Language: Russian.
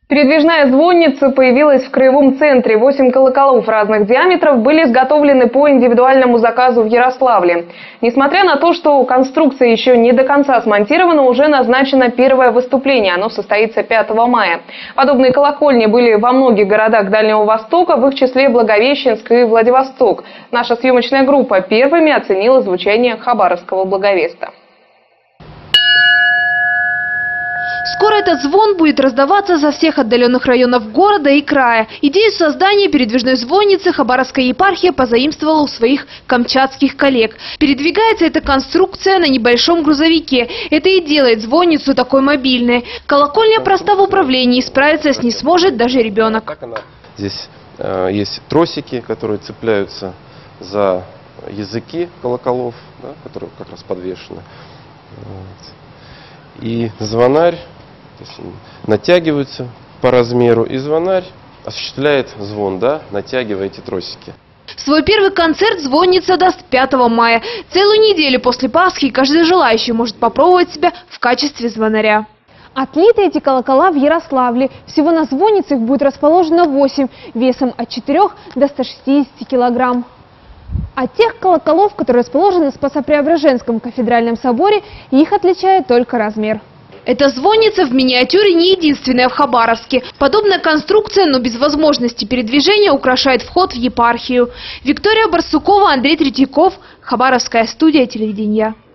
Передвижная звонница появилась в краевом центре. 8 колоколов разных диаметров были изготовлены по индивидуальному заказу в Ярославле. Несмотря на то, что конструкция еще не до конца смонтирована, уже назначено первое выступление. Оно состоится 5 мая. Подобные колокольни были во многих городах Дальнего Востока, в их числе Благовещенск и Владивосток. Наша съемочная группа первыми оценила звучание хабаровского благовеста. Скоро этот звон будет раздаваться со всех отдаленных районов города и края. Идею создания передвижной звонницы Хабаровская епархия позаимствовала у своих камчатских коллег. Передвигается эта конструкция на небольшом грузовике. Это и делает звонницу такой мобильной. Колокольня проста в управлении, справиться с ней сможет даже ребенок. Здесь есть тросики, которые цепляются за языки колоколов, да, которые как раз подвешены. И звонарь, то есть натягиваются по размеру, и звонарь осуществляет звон, да, натягивая эти тросики. Свой первый концерт звонница даст 5 мая. Целую неделю после Пасхи каждый желающий может попробовать себя в качестве звонаря. Отлиты эти колокола в Ярославле. Всего на звоннице их будет расположено 8, весом от 4 до 160 килограмм. От тех колоколов, которые расположены в Спасо-Преображенском кафедральном соборе, их отличает только размер. Эта звонница в миниатюре не единственная в Хабаровске. Подобная конструкция, но без возможности передвижения, украшает вход в епархию. Виктория Барсукова, Андрей Третьяков, Хабаровская студия телевидения.